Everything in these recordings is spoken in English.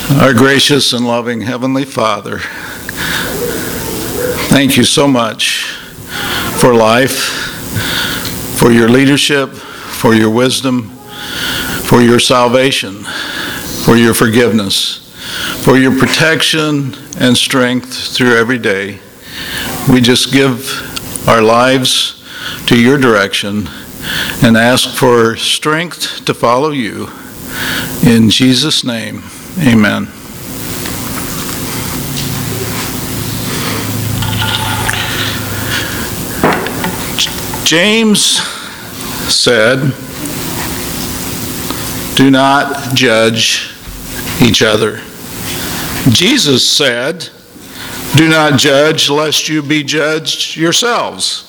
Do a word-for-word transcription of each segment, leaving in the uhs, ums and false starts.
Our gracious and loving Heavenly Father, thank you so much for life, for your leadership, for your wisdom, for your salvation, for your forgiveness, for your protection and strength through every day. We just give our lives to your direction and ask for strength to follow you. In Jesus' name, amen. James said, "Do not judge each other." Jesus said, "Do not judge lest you be judged yourselves."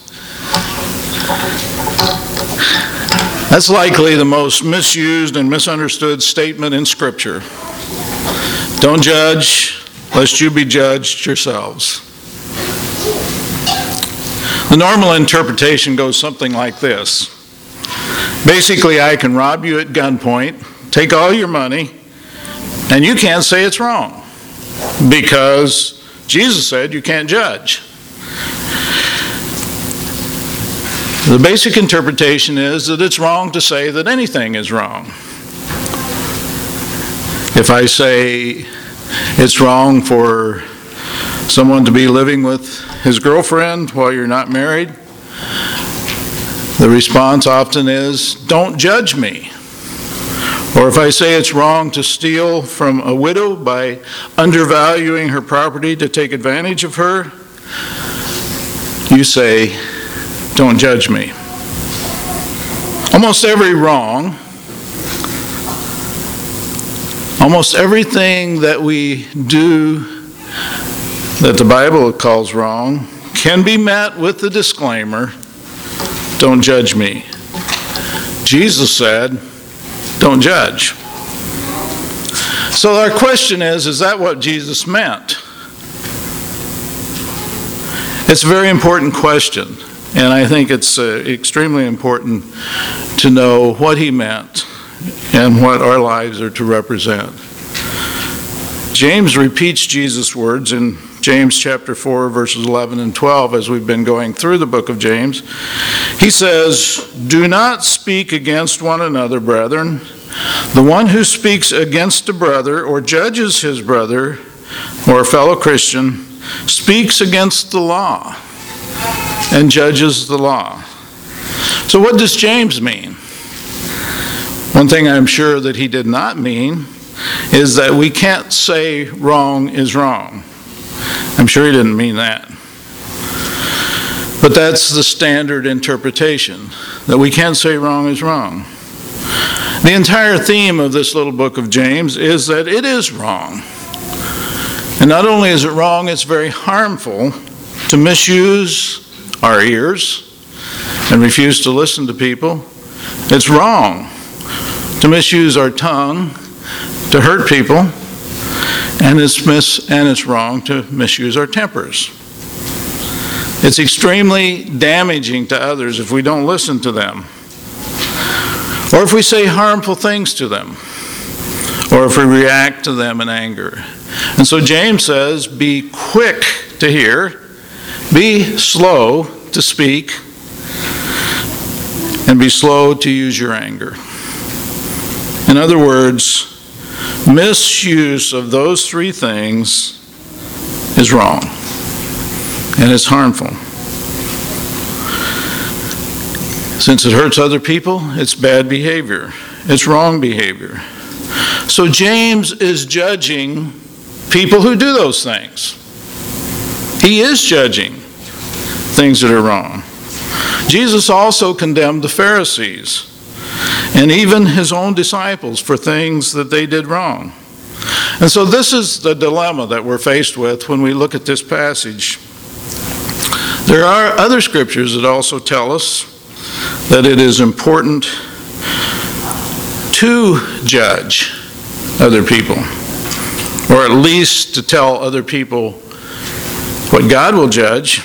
That's likely the most misused and misunderstood statement in Scripture. Don't judge lest you be judged yourselves. The normal interpretation goes something like this. Basically, I can rob you at gunpoint, take all your money, and you can't say it's wrong because Jesus said you can't judge. The basic interpretation is that it's wrong to say that anything is wrong. If I say it's wrong for someone to be living with his girlfriend while you're not married, the response often is, "Don't judge me." Or if I say it's wrong to steal from a widow by undervaluing her property to take advantage of her, you say, "Don't judge me." Almost every wrong, almost everything that we do that the Bible calls wrong can be met with the disclaimer, "Don't judge me." Jesus said, "Don't judge." So our question is, is that what Jesus meant? It's a very important question. And I think it's uh, extremely important to know what he meant and what our lives are to represent. James repeats Jesus' words in James chapter four, verses eleven and twelve, as we've been going through the book of James. He says, "Do not speak against one another, brethren. The one who speaks against a brother or judges his brother or a fellow Christian speaks against the law and judges the law." So what does James mean? One thing I'm sure that he did not mean is that we can't say wrong is wrong. I'm sure he didn't mean that. But that's the standard interpretation, that we can't say wrong is wrong. The entire theme of this little book of James is that it is wrong. And not only is it wrong, it's very harmful to misuse our ears and refuse to listen to people. It's wrong to misuse our tongue to hurt people, and it's mis- and it's wrong to misuse our tempers. It's extremely damaging to others if we don't listen to them, or if we say harmful things to them, or if we react to them in anger. And so James says, be quick to hear, be slow to speak, and be slow to use your anger. In other words, misuse of those three things is wrong, and it's harmful. Since it hurts other people, it's bad behavior. It's wrong behavior. So James is judging people who do those things. He is judging things that are wrong. Jesus also condemned the Pharisees and even his own disciples for things that they did wrong. And so this is the dilemma that we're faced with when we look at this passage. There are other scriptures that also tell us that it is important to judge other people, or at least to tell other people what God will judge.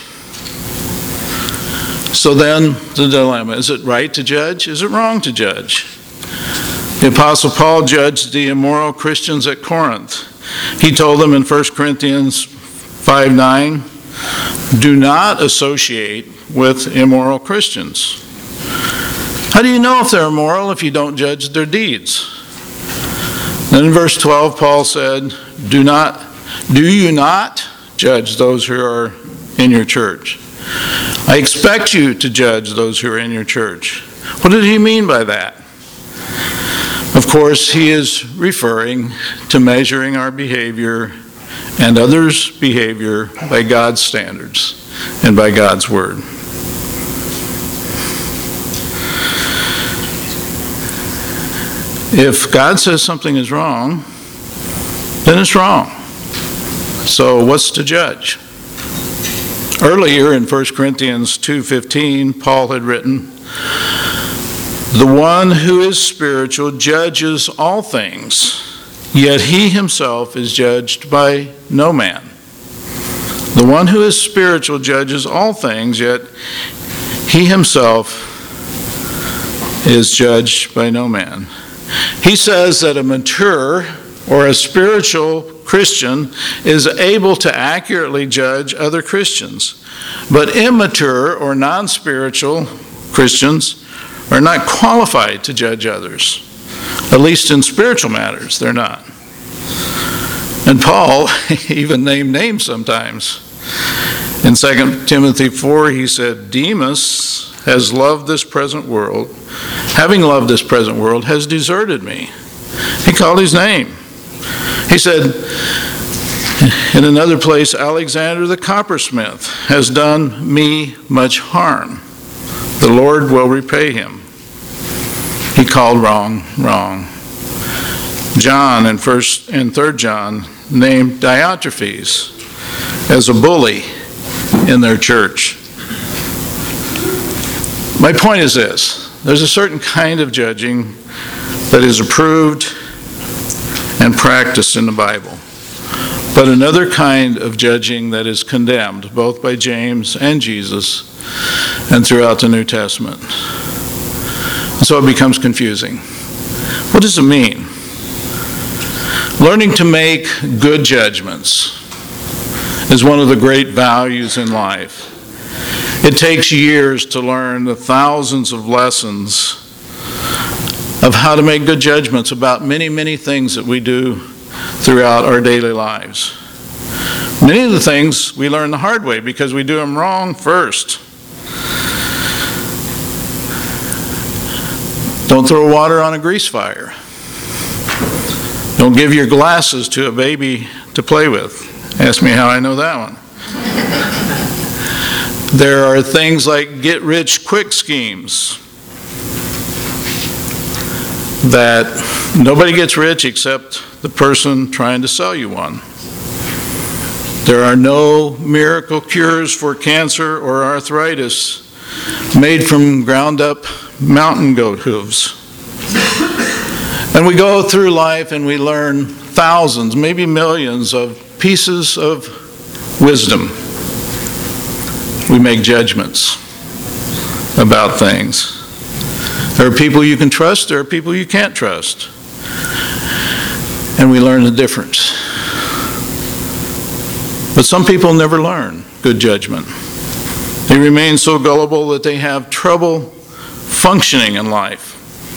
So then the dilemma, is it right to judge? Is it wrong to judge? The Apostle Paul judged the immoral Christians at Corinth. He told them in First Corinthians five nine, do not associate with immoral Christians. How do you know if they're immoral if you don't judge their deeds? Then in verse twelve, Paul said, do not, do you not judge those who are in your church? I expect you to judge those who are in your church. What did he mean by that? Of course, he is referring to measuring our behavior and others' behavior by God's standards and by God's word. If God says something is wrong, then it's wrong. So what's to judge? Earlier in First Corinthians two fifteen, Paul had written, the one who is spiritual judges all things, yet he himself is judged by no man. The one who is spiritual judges all things, yet he himself is judged by no man. He says that a mature or a spiritual Christian is able to accurately judge other Christians, but immature or non-spiritual Christians are not qualified to judge others. At least in spiritual matters, they're not. And Paul even named names sometimes. In Second Timothy four, he said, Demas has loved this present world, having loved this present world, has deserted me. He called his name. He said, in another place, Alexander the coppersmith has done me much harm. The Lord will repay him. He called wrong, wrong. John in first and third John named Diotrephes as a bully in their church. My point is this: there's a certain kind of judging that is approved and practiced in the Bible, but another kind of judging that is condemned both by James and Jesus and throughout the New Testament. So it becomes confusing. What does it mean? Learning to make good judgments is one of the great values in life. It takes years to learn the thousands of lessons of how to make good judgments about many, many things that we do throughout our daily lives. Many of the things we learn the hard way because we do them wrong first. Don't throw water on a grease fire. Don't give your glasses to a baby to play with. Ask me how I know that one. There are things like get-rich-quick schemes that nobody gets rich except the person trying to sell you one. There are no miracle cures for cancer or arthritis made from ground-up mountain goat hooves. And we go through life and we learn thousands, maybe millions of pieces of wisdom. We make judgments about things. There are people you can trust, there are people you can't trust. And we learn the difference. But some people never learn good judgment. They remain so gullible that they have trouble functioning in life.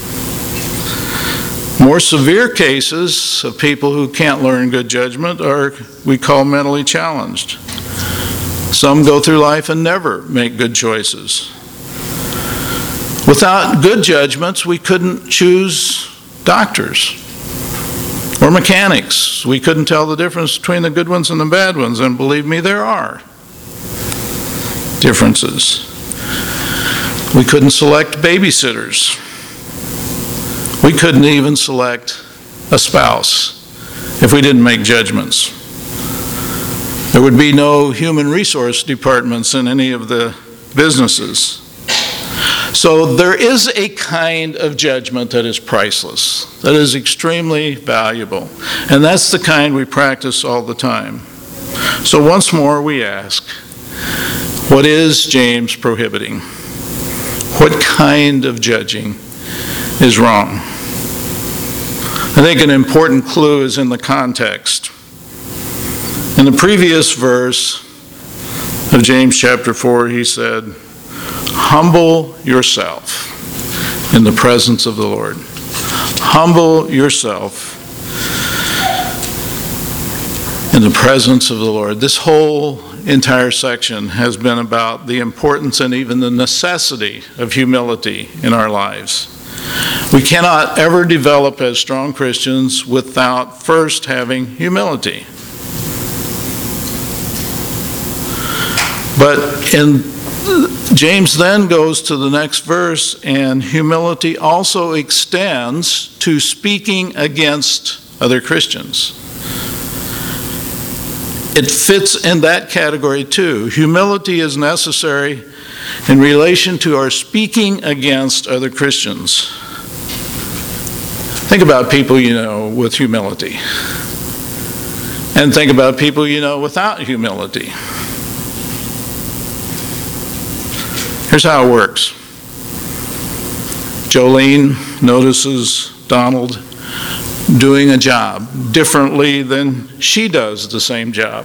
More severe cases of people who can't learn good judgment are we call mentally challenged. Some go through life and never make good choices. Without good judgments, we couldn't choose doctors or mechanics. We couldn't tell the difference between the good ones and the bad ones, and believe me, there are differences. We couldn't select babysitters. We couldn't even select a spouse if we didn't make judgments. There would be no human resource departments in any of the businesses. So there is a kind of judgment that is priceless, that is extremely valuable, and that's the kind we practice all the time. So once more we ask, what is James prohibiting? What kind of judging is wrong? I think an important clue is in the context. In the previous verse of James chapter four, he said, "Humble yourself in the presence of the Lord." Humble yourself in the presence of the Lord. This whole entire section has been about the importance and even the necessity of humility in our lives. We cannot ever develop as strong Christians without first having humility. But in James then goes to the next verse, and humility also extends to speaking against other Christians. It fits in that category too. Humility is necessary in relation to our speaking against other Christians. Think about people you know with humility, and think about people you know without humility. Here's how it works. Jolene notices Donald doing a job differently than she does the same job.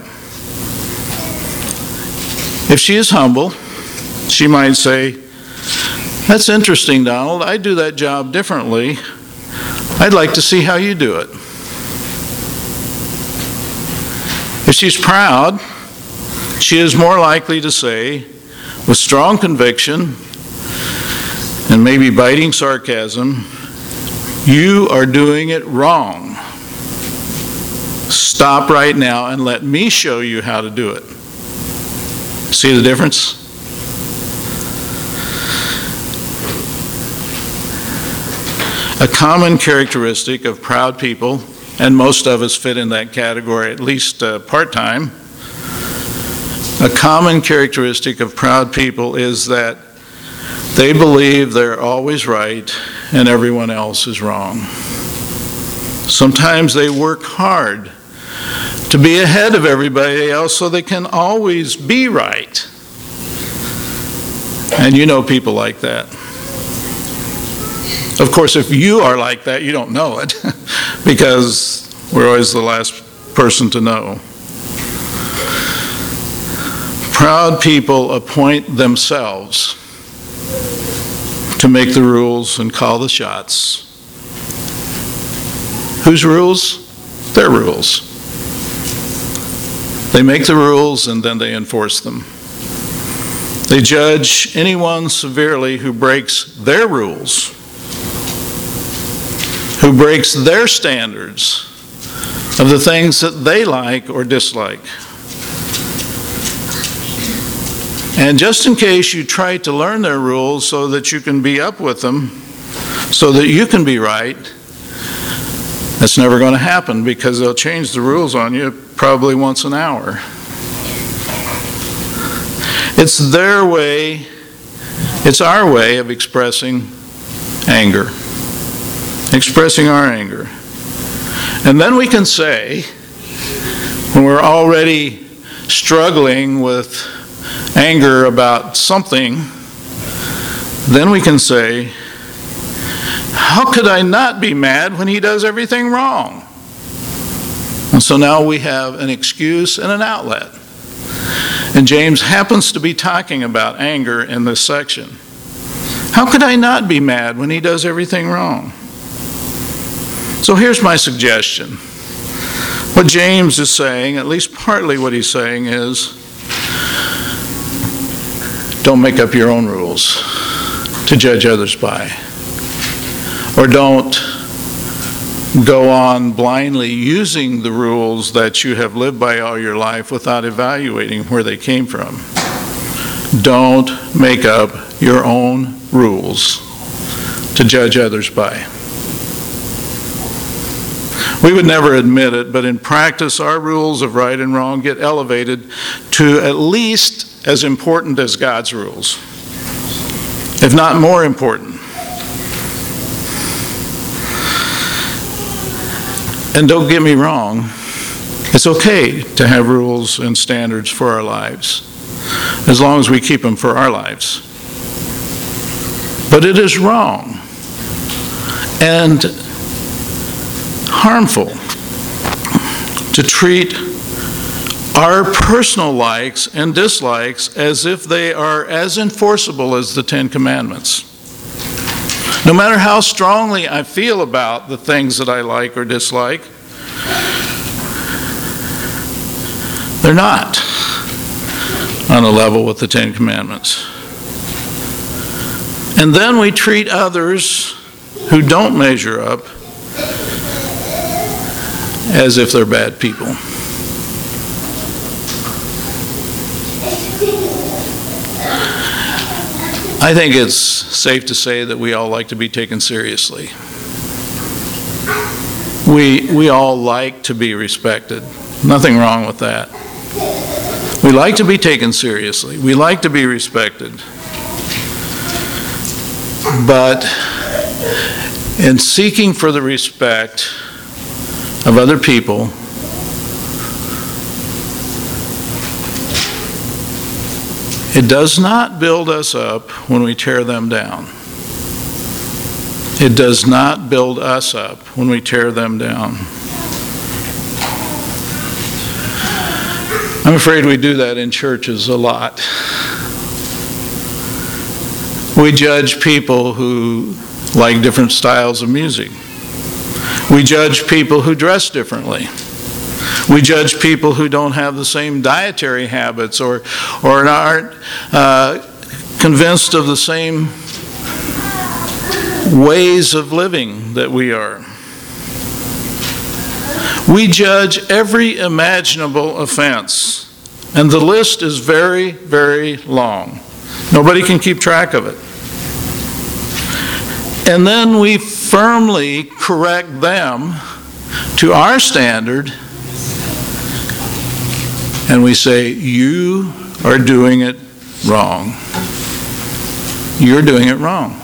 If she is humble, she might say, "That's interesting, Donald. I do that job differently. I'd like to see how you do it." If she's proud, she is more likely to say, with strong conviction and maybe biting sarcasm, "You are doing it wrong. Stop right now and let me show you how to do it." See the difference? A common characteristic of proud people, and most of us fit in that category at least uh, part-time, a common characteristic of proud people is that they believe they're always right and everyone else is wrong. Sometimes they work hard to be ahead of everybody else so they can always be right. And you know people like that. Of course, if you are like that, you don't know it because we're always the last person to know. Proud people appoint themselves to make the rules and call the shots. Whose rules? Their rules. They make the rules and then they enforce them. They judge anyone severely who breaks their rules, who breaks their standards of the things that they like or dislike. And just in case you try to learn their rules so that you can be up with them, so that you can be right, that's never going to happen because they'll change the rules on you probably once an hour. It's their way, it's our way of expressing anger, expressing our anger. And then we can say, when we're already struggling with anger about something, then we can say, "How could I not be mad when he does everything wrong?" And so now we have an excuse and an outlet. And James happens to be talking about anger in this section. How could I not be mad when he does everything wrong? So here's my suggestion. What James is saying, at least partly what he's saying, is don't make up your own rules to judge others by. Or don't go on blindly using the rules that you have lived by all your life without evaluating where they came from. Don't make up your own rules to judge others by. We would never admit it, but in practice, our rules of right and wrong get elevated to at least as important as God's rules, if not more important. And don't get me wrong, it's okay to have rules and standards for our lives, as long as we keep them for our lives. But it is wrong and harmful to treat our personal likes and dislikes as if they are as enforceable as the Ten Commandments. No matter how strongly I feel about the things that I like or dislike, they're not on a level with the Ten Commandments. And then we treat others who don't measure up as if they're bad people. I think it's safe to say that we all like to be taken seriously. We, we all like to be respected. Nothing wrong with that. We like to be taken seriously. We like to be respected. But in seeking for the respect of other people, it does not build us up when we tear them down. It does not build us up when we tear them down. I'm afraid we do that in churches a lot. We judge people who like different styles of music. We judge people who dress differently. We judge people who don't have the same dietary habits or, or aren't uh, convinced of the same ways of living that we are. We judge every imaginable offense, and the list is very, very long. Nobody can keep track of it. And then we firmly correct them to our standard, and we say, you are doing it wrong. You're doing it wrong.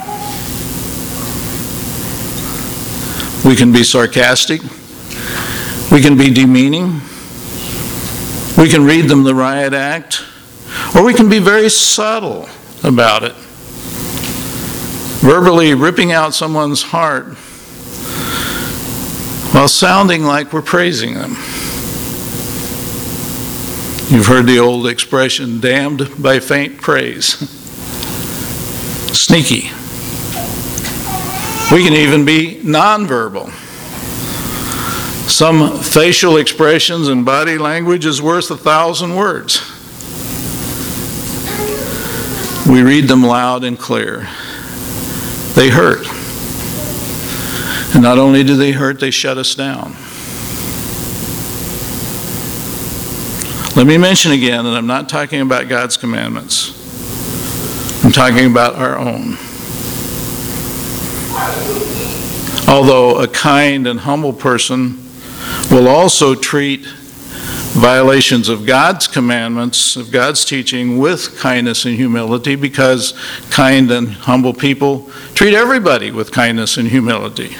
We can be sarcastic. We can be demeaning. We can read them the riot act. Or we can be very subtle about it, verbally ripping out someone's heart while sounding like we're praising them. You've heard the old expression, damned by faint praise. Sneaky. We can even be nonverbal. Some facial expressions and body language is worth a thousand words. We read them loud and clear. They hurt. And not only do they hurt, they shut us down. Let me mention again that I'm not talking about God's commandments. I'm talking about our own. Although a kind and humble person will also treat violations of God's commandments, of God's teaching, with kindness and humility, because kind and humble people treat everybody with kindness and humility.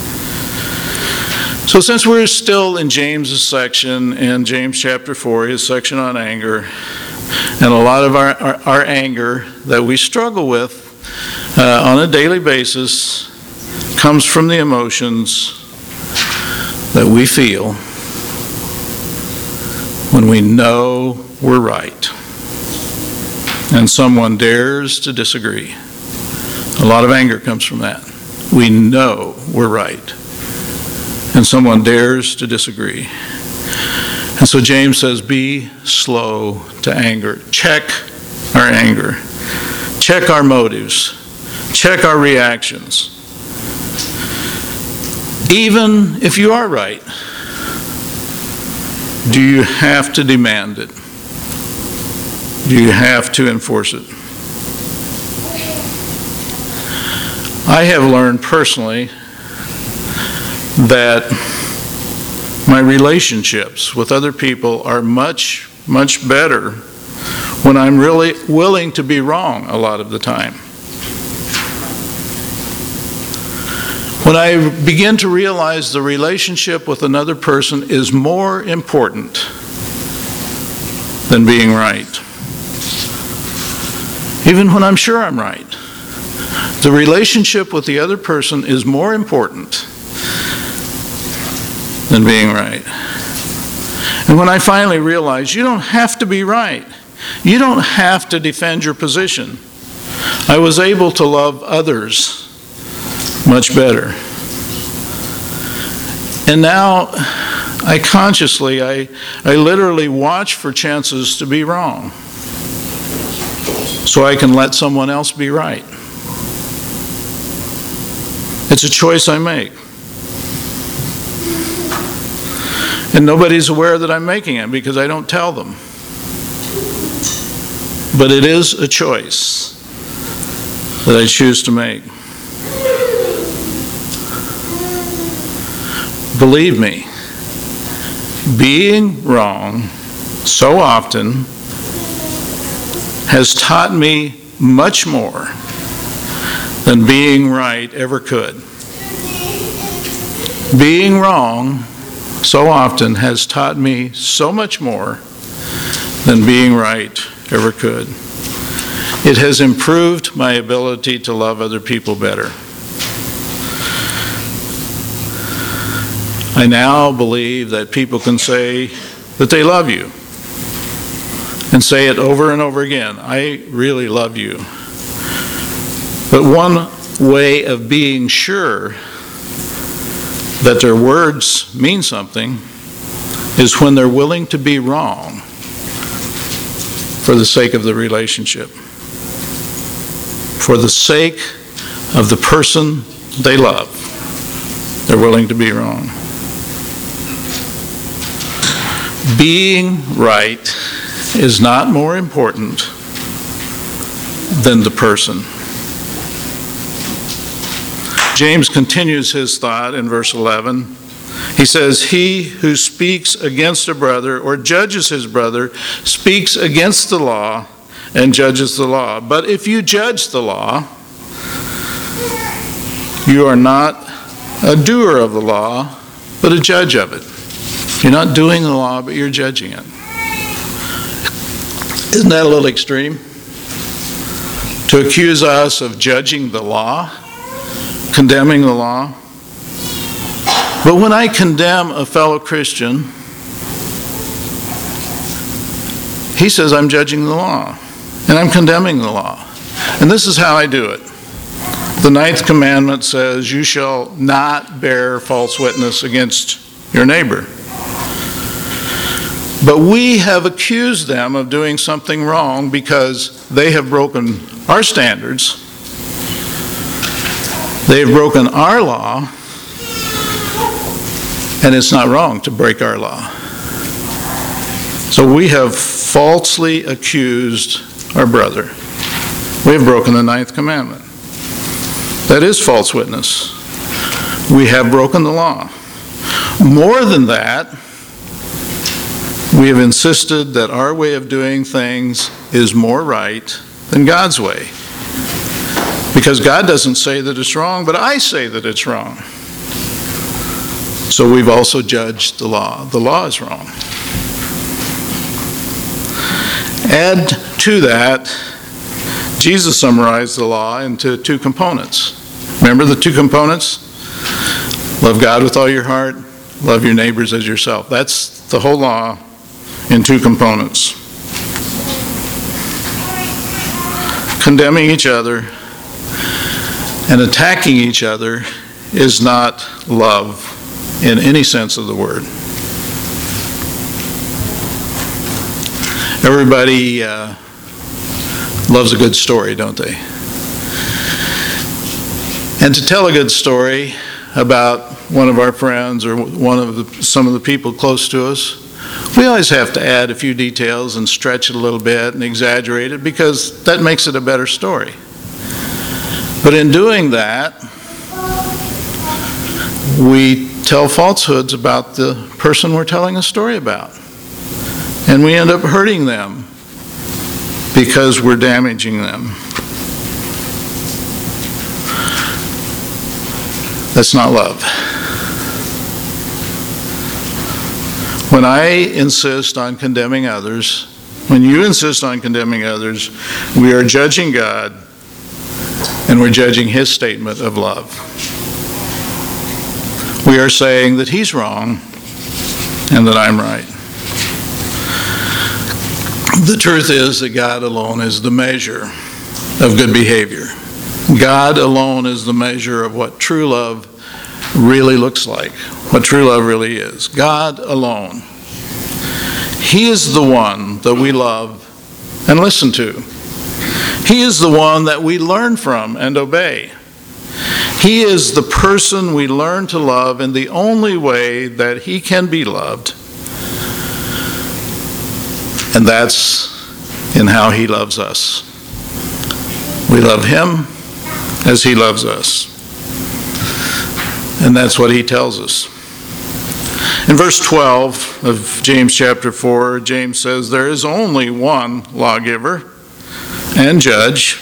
So since we're still in James's section, in James chapter four, his section on anger, and a lot of our, our, our anger that we struggle with uh, on a daily basis comes from the emotions that we feel when we know we're right and someone dares to disagree. A lot of anger comes from that. We know we're right and someone dares to disagree. And so James says, be slow to anger. Check our anger. Check our motives. Check our reactions. Even if you are right, do you have to demand it? Do you have to enforce it? I have learned personally that my relationships with other people are much, much better when I'm really willing to be wrong a lot of the time. When I begin to realize the relationship with another person is more important than being right. Even when I'm sure I'm right, the relationship with the other person is more important than being right. And when I finally realized you don't have to be right, you don't have to defend your position, I was able to love others much better. And now I consciously, I, I literally watch for chances to be wrong so I can let someone else be right. It's a choice I make. And nobody's aware that I'm making it because I don't tell them. But it is a choice that I choose to make. Believe me, being wrong so often has taught me much more than being right ever could. Being wrong so often has taught me so much more than being right ever could. It has improved my ability to love other people better. I now believe that people can say that they love you and say it over and over again. I really love you. But one way of being sure that their words mean something is when they're willing to be wrong for the sake of the relationship, for the sake of the person they love. They're willing to be wrong. Being right is not more important than the person. James continues his thought in verse eleven. He says, "He who speaks against a brother or judges his brother speaks against the law and judges the law. But if you judge the law, you are not a doer of the law, but a judge of it." You're not doing the law, but you're judging it. Isn't that a little extreme? To accuse us of judging the law, condemning the law. But when I condemn a fellow Christian, he says I'm judging the law, and I'm condemning the law. And this is how I do it. The ninth commandment says, "You shall not bear false witness against your neighbor." But we have accused them of doing something wrong because they have broken our standards. They have broken our law, and it's not wrong to break our law. So we have falsely accused our brother. We have broken the ninth commandment. That is false witness. We have broken the law. More than that, we have insisted that our way of doing things is more right than God's way. Because God doesn't say that it's wrong, but I say that it's wrong. So we've also judged the law. The law is wrong. Add to that, Jesus summarized the law into two components. Remember the two components? Love God with all your heart, love your neighbors as yourself. That's the whole law in two components. Condemning each other and attacking each other is not love in any sense of the word. Everybody uh, loves a good story, don't they? And to tell a good story about one of our friends or one of the, some of the people close to us, we always have to add a few details and stretch it a little bit and exaggerate it because that makes it a better story. But in doing that, we tell falsehoods about the person we're telling a story about. And we end up hurting them because we're damaging them. That's not love. When I insist on condemning others, when you insist on condemning others, we are judging God and we're judging His statement of love. We are saying that He's wrong and that I'm right. The truth is that God alone is the measure of good behavior. God alone is the measure of what true love really looks like, what true love really is. God alone. He is the one that we love and listen to. He is the one that we learn from and obey. He is the person we learn to love in the only way that he can be loved. And that's in how he loves us. We love him as he loves us. And that's what he tells us. In verse twelve of James chapter four, James says, there is only one lawgiver and judge.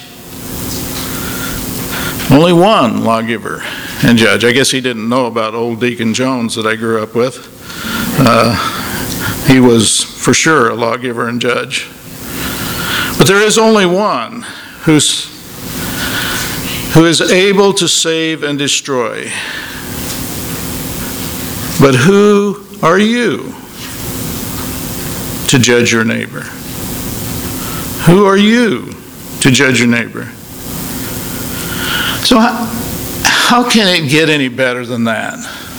Only one lawgiver and judge. I guess he didn't know about old Deacon Jones that I grew up with. Uh, he was for sure a lawgiver and judge. But there is only one who's, who is able to save and destroy. But who are you to judge your neighbor? Who are you to judge your neighbor? So how, how can it get any better than that?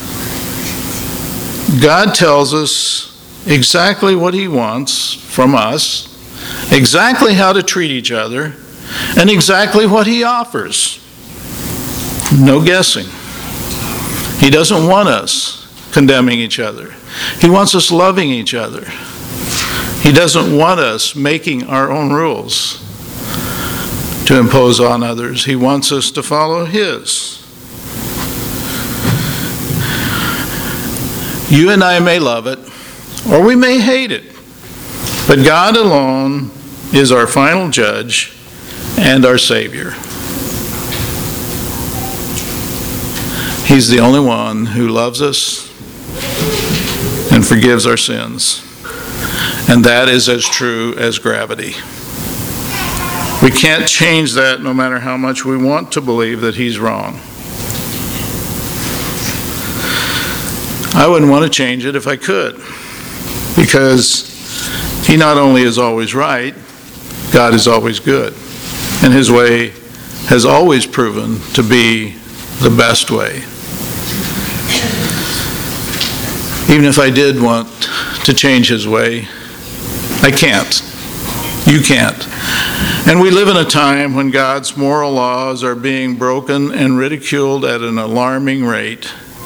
God tells us exactly what he wants from us, exactly how to treat each other, and exactly what he offers. No guessing. He doesn't want us condemning each other. He wants us loving each other. He doesn't want us making our own rules to impose on others. He wants us to follow his. You and I may love it, or we may hate it, but God alone is our final judge and our Savior. He's the only one who loves us and forgives our sins. And that is as true as gravity. We can't change that no matter how much we want to believe that he's wrong. I wouldn't want to change it if I could, because he not only is always right, God is always good. And his way has always proven to be the best way. Even if I did want to change his way, I can't. You can't. And we live in a time when God's moral laws are being broken and ridiculed at an alarming rate.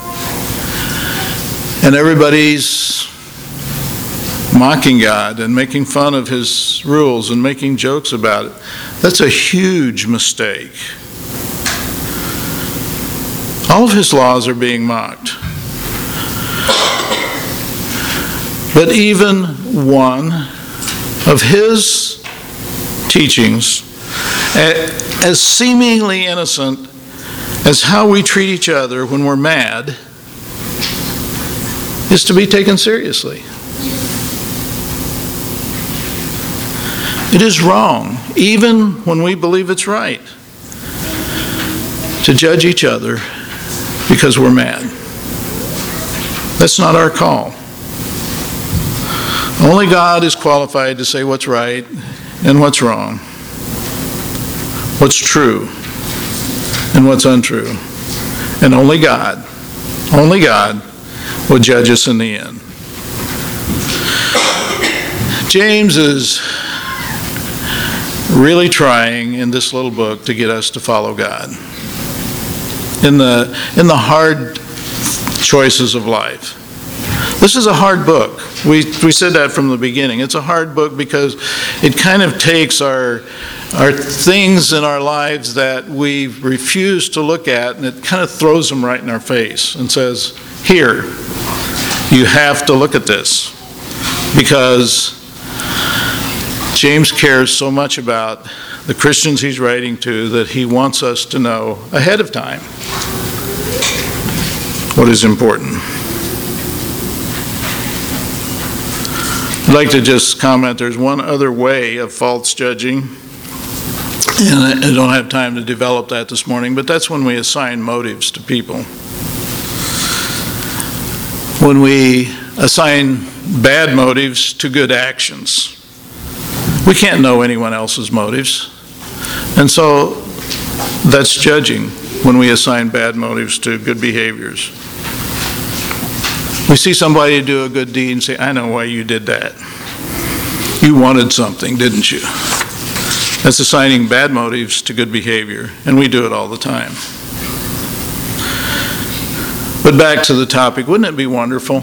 And everybody's mocking God and making fun of his rules and making jokes about it. That's a huge mistake. All of his laws are being mocked. But even one of his teachings, as seemingly innocent as how we treat each other when we're mad, is to be taken seriously. It is wrong, even when we believe it's right, to judge each other because we're mad. That's not our call. Only God is qualified to say what's right and what's wrong, what's true and what's untrue. And only God, only God will judge us in the end. James is really trying in this little book to get us to follow God in the, in the hard choices of life. This is a hard book. We we said that from the beginning. It's a hard book because it kind of takes our our things in our lives that we refuse to look at, and it kind of throws them right in our face and says, here, you have to look at this, because James cares so much about the Christians he's writing to that he wants us to know ahead of time what is important. I'd like to just comment, there's one other way of false judging, and I don't have time to develop that this morning, but that's when we assign motives to people. When we assign bad motives to good actions. We can't know anyone else's motives. And so that's judging when we assign bad motives to good behaviors. We see somebody do a good deed and say, I know why you did that. You wanted something, didn't you? That's assigning bad motives to good behavior, and we do it all the time. But back to the topic, wouldn't it be wonderful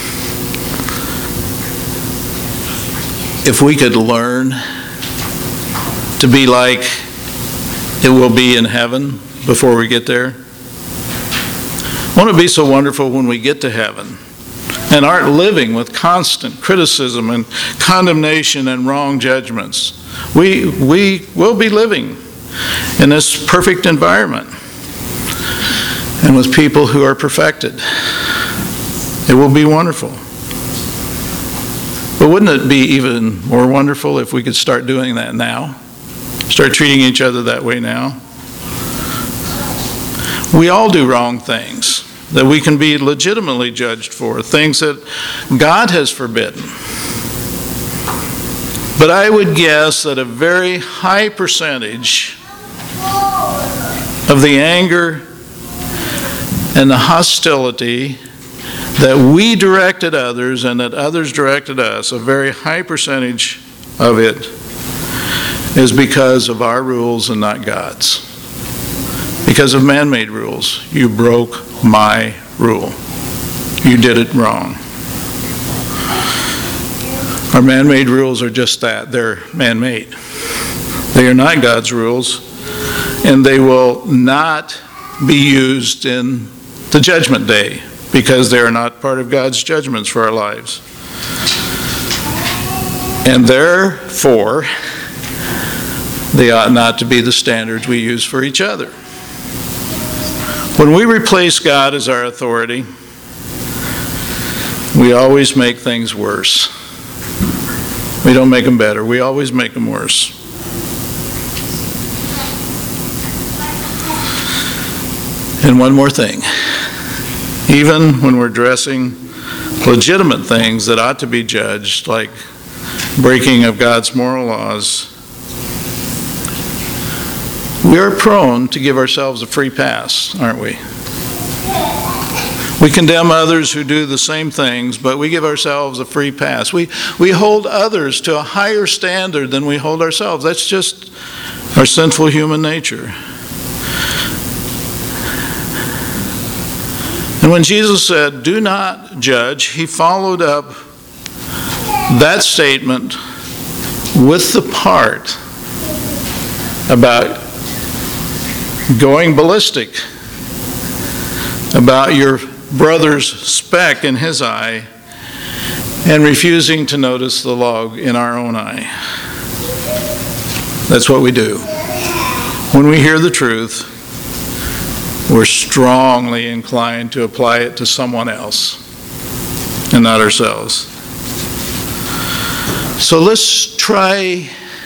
if we could learn to be like it will be in heaven before we get there? Won't it be so wonderful when we get to heaven and aren't living with constant criticism and condemnation and wrong judgments? We, we will be living in this perfect environment and with people who are perfected. It will be wonderful. But wouldn't it be even more wonderful if we could start doing that now? Start treating each other that way now? We all do wrong things that we can be legitimately judged for, things that God has forbidden. But I would guess that a very high percentage of the anger and the hostility that we directed others and that others directed us, a very high percentage of it is because of our rules and not God's. Because of man-made rules. You broke my rule. You did it wrong. Our man-made rules are just that. They're man-made. They are not God's rules, and they will not be used in the judgment day because they are not part of God's judgments for our lives. And therefore, they ought not to be the standards we use for each other. When we replace God as our authority, we always make things worse. We don't make them better. We always make them worse. And one more thing. Even when we're addressing legitimate things that ought to be judged, like breaking of God's moral laws, we are prone to give ourselves a free pass, aren't we? We condemn others who do the same things, but we give ourselves a free pass. We, we hold others to a higher standard than we hold ourselves. That's just our sinful human nature. And when Jesus said, do not judge, he followed up that statement with the part about going ballistic, about your brother's speck in his eye and refusing to notice the log in our own eye. That's what we do. When we hear the truth, we're strongly inclined to apply it to someone else and not ourselves. So let's try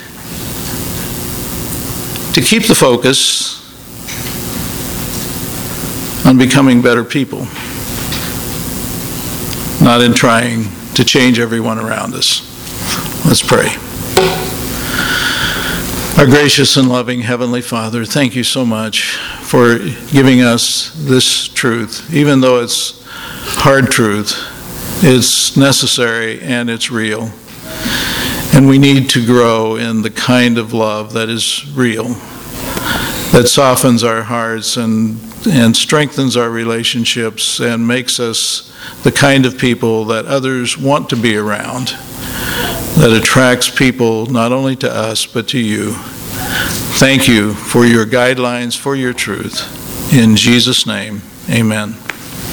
to keep the focus on becoming better people, not in trying to change everyone around us. Let's pray. Our gracious and loving Heavenly Father, thank you so much for giving us this truth. Even though it's hard truth, it's necessary and it's real. And we need to grow in the kind of love that is real, that softens our hearts and and strengthens our relationships and makes us the kind of people that others want to be around, that attracts people not only to us but to you. Thank you for your guidelines, for your truth. In Jesus' name, amen.